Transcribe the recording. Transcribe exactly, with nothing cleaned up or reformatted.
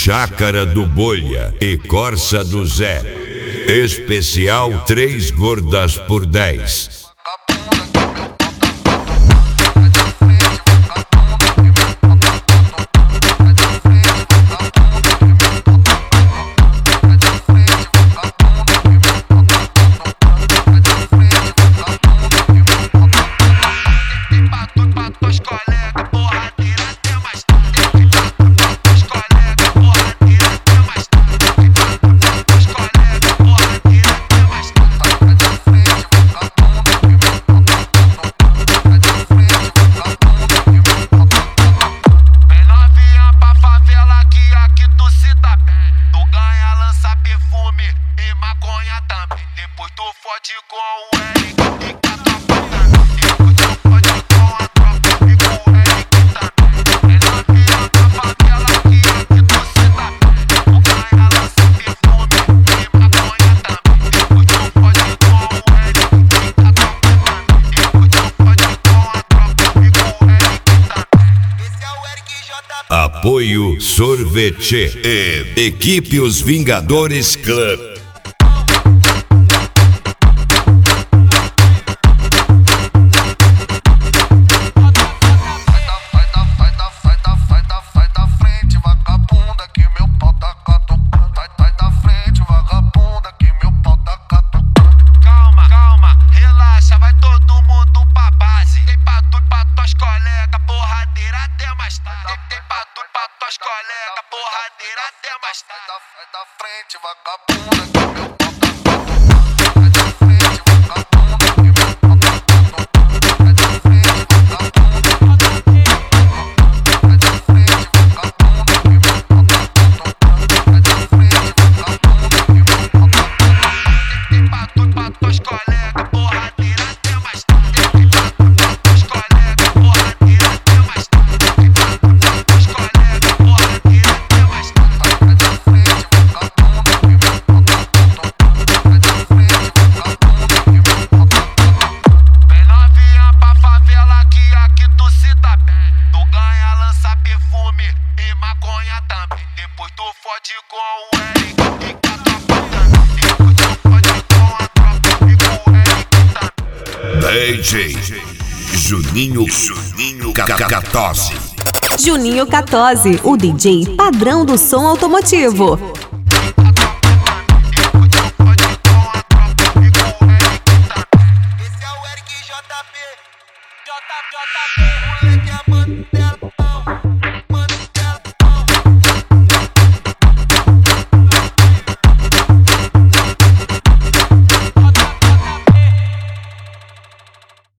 Chácara do Bolha e Corsa do Zé. Especial três gordas por dez. Depois tu fode com o Eric e cata a depois tu fode com a tropa e com o Eric também. É novinha da favela que aqui tu se dá bem. Tu ganha, lança perfume e maconha também. Depois tu fode com o Eric e cata a depois tu fode com a tropa e com o Eric também. Esse é o Eric J P. Apoio Sorvete e Equipe Os Vingadores Club. Colega, porradeira até mais tarde. Sai da frente, vagabunda, que meu pau tá sai da frente, vagabunda, que meu pau tá sai da frente, vagabunda, sai da frente, vagabunda, que meu pau tá sai da frente, vagabunda, que meu pau tá tem pra tudo, pra tuas colegas, porradeira até mais tarde. Tem pra tudo, pra tuas colegas, porradeira até mais tarde. Tem pra tudo, pra tuas colegas, porradeira até mais tarde. Sai da frente, vagabunda, que meu pau tá sai da frente, vagabunda, que meu pau tá vem novinha pra favela que aqui tu se dá bem. Tu ganha, lança perfume e maconha também. Depois tu fode com o Eric e cata a depois tu fode com a tropa e com o Eric também. D J Juninho Juninho Catose. Juninho Catose, o D J padrão do som automotivo.